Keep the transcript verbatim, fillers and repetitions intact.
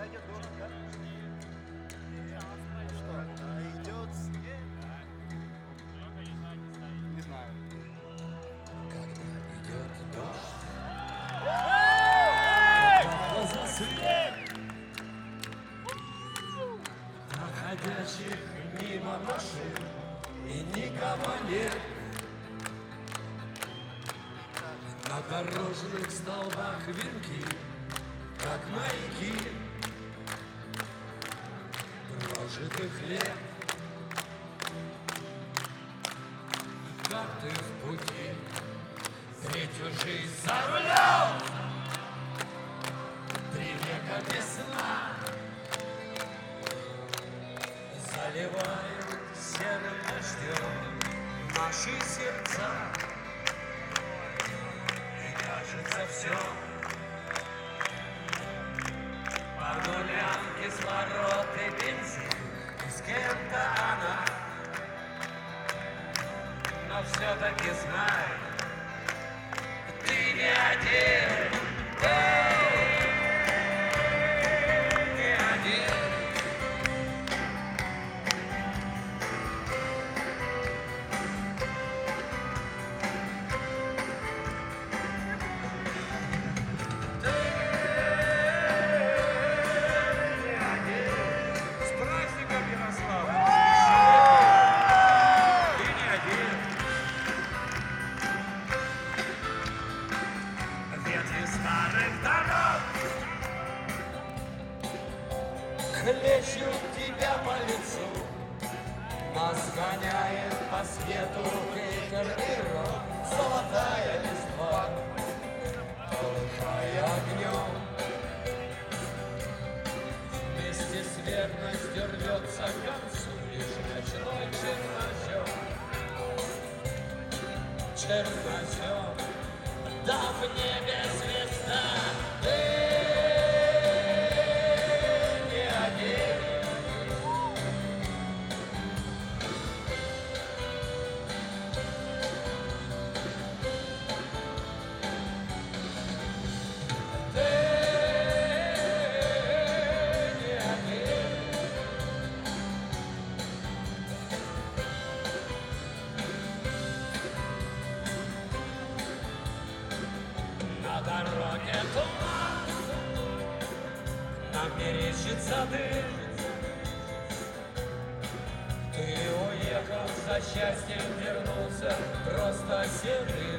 Сойдет дождь, да? Что? Идет снег? Не знаю. Когда идет дождь, За свет проходящих мимо машин, и никого нет. На дорожных столбах венки, как маяки прожитых лет. Как ты в пути, третью жизнь за рулем, три века без сна заливают серым дождем наши сердца. И кажется все по нулям, кислород и бензин, и с кем-то она, но все-таки знай, ты не один. Не один. с праздником, Ярослав! Ты не один. Ветви старых дорог хлещут тебя по лицу, нас гоняет по свету ветер и рок, золотая листва, полыхая огнем. Вместе с верностью рвется к концу лишь ночной чернозем. Чернозем, да в небе звезда, ты не один. Ты не один. На дороге туман, нам мерещится дым. Ты уехал за счастьем, вернулся просто седым.